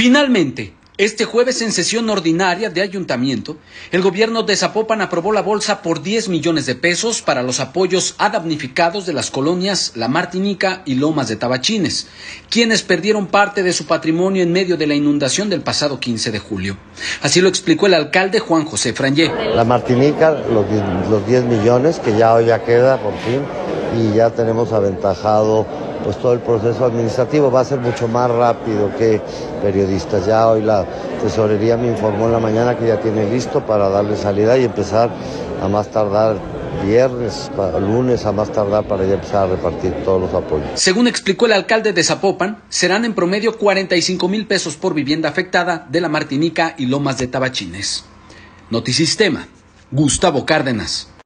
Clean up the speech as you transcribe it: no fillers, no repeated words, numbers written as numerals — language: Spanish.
Finalmente, este jueves en sesión ordinaria de ayuntamiento, el gobierno de Zapopan aprobó la bolsa por 10 millones de pesos para los apoyos a damnificados de las colonias La Martinica y Lomas de Tabachines, quienes perdieron parte de su patrimonio en medio de la inundación del pasado 15 de julio. Así lo explicó el alcalde Juan José Frangé. La Martinica, los 10 millones que ya hoy ya queda por fin y ya tenemos aventajado pues todo el proceso administrativo. Va a ser mucho más rápido que periodistas. Ya hoy la tesorería me informó en la mañana que ya tiene listo para darle salida y empezar a más tardar viernes, lunes a más tardar para ya empezar a repartir todos los apoyos. Según explicó el alcalde de Zapopan, serán en promedio 45,000 pesos por vivienda afectada de La Martinica y Lomas de Tabachines. Notisistema, Gustavo Cárdenas.